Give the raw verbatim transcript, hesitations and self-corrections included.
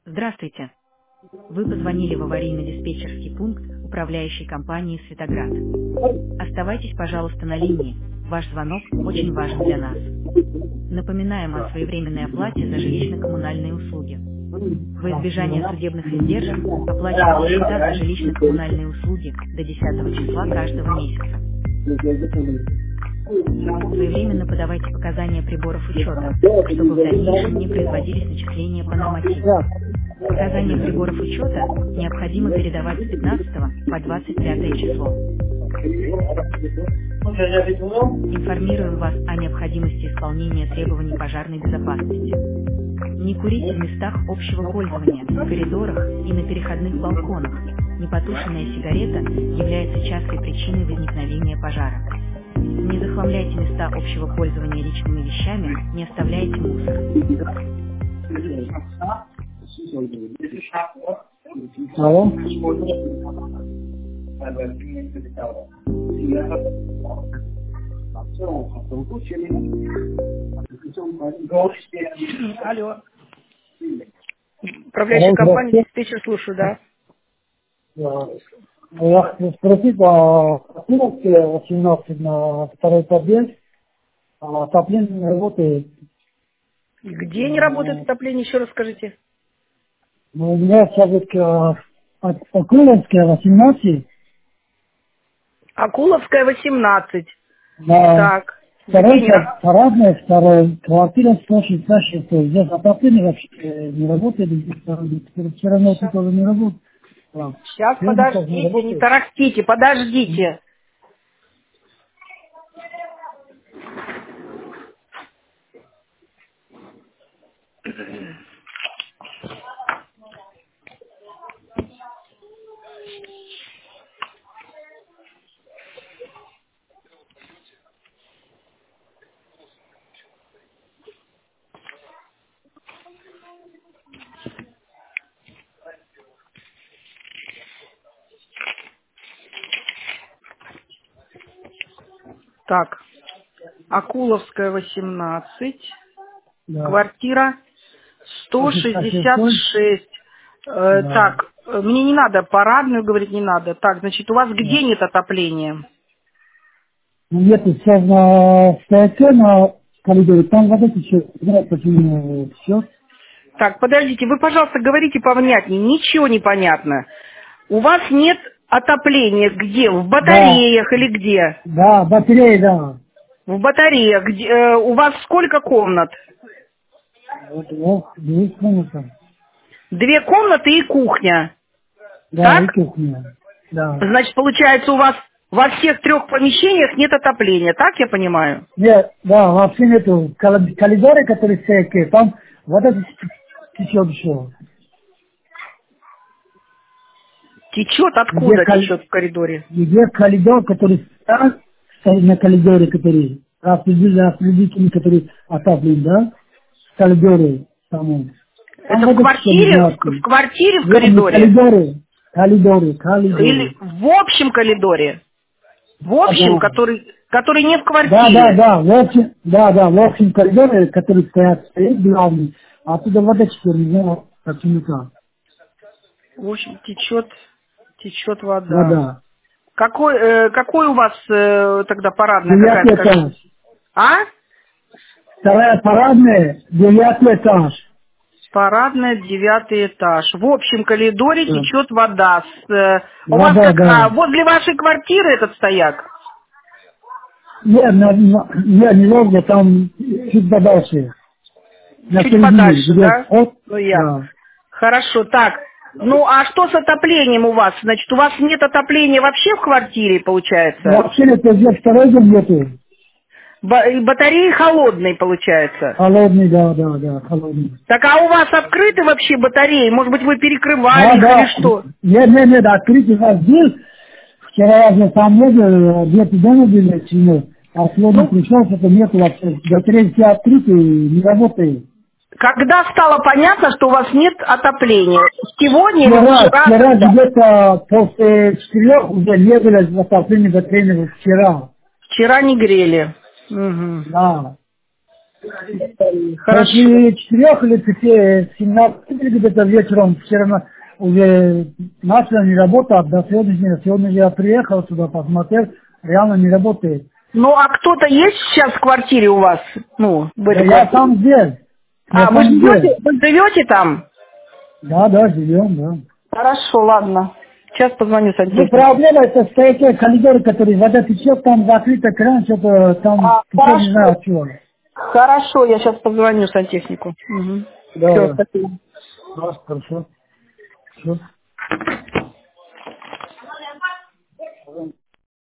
Здравствуйте. Вы позвонили в аварийно-диспетчерский пункт управляющей компании «Светоград». Оставайтесь, пожалуйста, на линии. Ваш звонок очень важен для нас. Напоминаем о своевременной оплате за жилищно-коммунальные услуги. Во избежание судебных издержек оплачивайте всегда за жилищно-коммунальные услуги до десятого числа каждого месяца. Своевременно подавайте показания приборов учета, чтобы в дальнейшем не производились начисления по нормативу. Показания приборов учета необходимо передавать с пятнадцатого по двадцать пятое число. Информируем вас о необходимости исполнения требований пожарной безопасности. Не курите в местах общего пользования, в коридорах и на переходных балконах. Непотушенная сигарета является частой причиной возникновения пожара. Не захламляйте места общего пользования личными вещами, не оставляйте мусор. Алло. Алло. Управляющая компания, диспетчер, слушаю, да. Я хочу спросить, а Кировске восемнадцать на второй подъезд, а отопление не работает. Где не работает отопление, еще раз скажите? Ну, у меня сейчас Акуловская восемнадцать. Акуловская восемнадцать. Да. Так. Второй, Где не- парадная, второй, квартира сто шестьдесят шесть. Здесь отопление вообще не работает, здесь все равно это тоже не работает. Сейчас, Свет подождите, не не работает. тарахтите, подождите. Так, Акуловская восемнадцать, Да. квартира сто шестьдесят шесть. Э, Да. Так, э, мне не надо парадную говорить, не надо. Так, значит, у вас где нет отопления? Ну, нет, сейчас на стояке на коридоре, там вода течет, знаете, почему все. Так, подождите, вы, пожалуйста, говорите повнятнее, ничего не понятно. У вас нет отопления где? В батареях или где? Да, батареи, да. В батареях. Где, э, у вас сколько комнат? Вот, вот, две комнаты. Две комнаты и кухня. Да, и Так? кухня. Да. Значит, получается, у вас во всех трех помещениях нет отопления, так я понимаю? Нет, да, вообще нету. В кол- коридоре, который в стояке, там вода течет еще. Течет? Где, Откуда кол- течет в коридоре? где коридор, который стоит, стоит на коридоре, который распределительный, который отоплен, да? В коридоре самом. Там Это в вода течет, не квартире? знаю. В, в квартире, в Нет, не в коридоре? коридоре. Коридоре, коридоре. Или в общем коридоре? В общем, Да. который, который не в Да, квартире? да, да, в общем, да, да, в общем коридоре, который стоят, стоит главный, а оттуда вода течет, не знаю, почему-то. В общем, течет, течет вода. Вода. Какой, э, какой у вас э, тогда парадная какая-то? Девятый скажите? этаж. А? Вторая парадная, девятый этаж. Парадная, девятый этаж. В общем коридоре Да. течет вода. С, э, у Вода, вас как, да. а, возле вашей квартиры этот стояк? Нет, на, на, нет, не возле, там чуть подальше. На Чуть середине, подальше, где да? вход. Ну, ясно. Да. Хорошо, так. Ну, а что с отоплением у вас? Значит, у вас нет отопления вообще в квартире, получается? Вообще это здесь второй дом нету. Ба- и батареи холодные, получается? Холодный, да, да, да, холодный. Так, а у вас открыты вообще батареи? Может быть, вы перекрывали Да, их да. или что? Нет, нет, нет, открытый у нас был. Вчера я же там еду, где-то дома были, чему. А сегодня Ну, пришел, что-то нету вообще. Батареи все открыты, не работает. когда стало понятно, что у вас нет отопления? Сегодня или Вчера, вчера? вчера Когда? где-то после четырех уже не было отопления батареи вчера. Вчера не грели. Мгм. Да. Хорошо. После четырех или пяти, семнадцати где-то вечером все равно уже начала не работать, до сегодняшнего. Сегодня я приехал сюда, посмотрел, реально не работает. Ну, а кто-то есть сейчас в квартире у вас? Ну, в Да этой я квартире? там здесь. Я А, вы там живете, здесь. вы живете там? Да, да, живем, да. Хорошо, ладно. Сейчас позвоню Ну, сантехнику. проблема это стоящие коридоры, которые вода течет, там закрыто кран, что-то там А, течет, не знаю хорошо. от чего. Хорошо, я сейчас позвоню сантехнику. Угу. Да, Все, да. спасибо. Хорошо, хорошо. Всё.